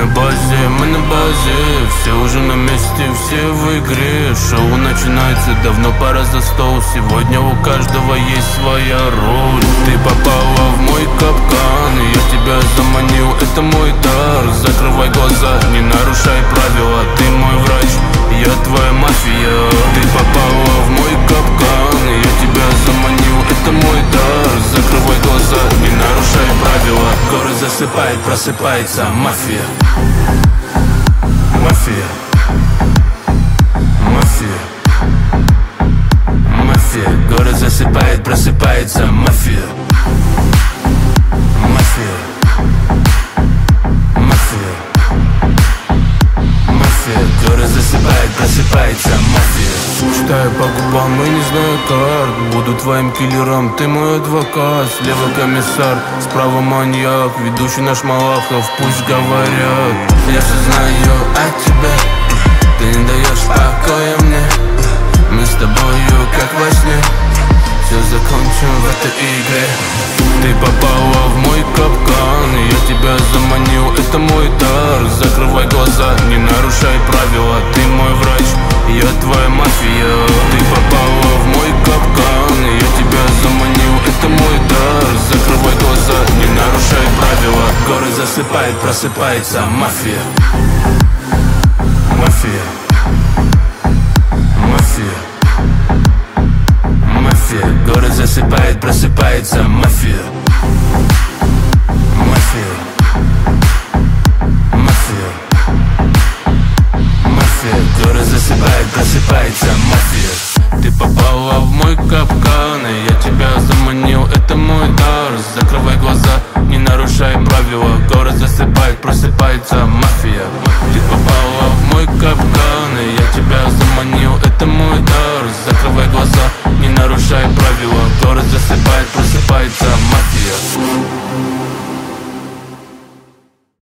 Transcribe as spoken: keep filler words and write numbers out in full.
на базе, мы на базе, все уже на месте, все в игре. Шоу начинается, давно пора за стол. Сегодня у каждого есть своя роль. Ты попала в мой капкан, я тебя заманил, это мой дар. Закрывай глаза, не нарушай правила. Ты мой врач, я твоя мафия. Ты попала в мой капкан, я тебя заманил, это мой дар. Закрывай глаза, не нарушай правила. Город засыпает, просыпается мафия. Мафия. Мафия. Мафия. Город засыпает, просыпается мафия. Мафия. Мафия. Мафия. Город засыпает, просыпается мафия. Читаю по губам и не знаю карт. Буду твоим киллером, ты мой адвокат. Слева комиссар, справа маньяк. Ведущий наш Малахов, пусть говорят. Я все знаю о тебе, ты не даешь покоя мне. Мы с тобою как во сне, все закончим в этой игре. Ты попала в мой капкан, я тебя заманил, это мой дар. Закрывай глаза, не нарушай правила. Ты мой врач, я твоя мафия. Ты попала в мой капкан, я тебя заманил, это мой дар. Закрывай глаза, не нарушай правила. Город засыпает, просыпается мафия. Мафия. Мафия. Мафия. Город засыпает, просыпается мафия. Мафия. Мафия. Мафия. Город засыпает, просыпается мафия. Ты попала в мой капкан, и я тебя заманил, это мой дар. Закрывай глаза, не нарушай правила. Город засыпает, просыпается мафия. Ты попала в мой капкан, и я тебя заманил, это мой дар. Закрывай глаза, не нарушай правила. Город засыпает, просыпается мафия.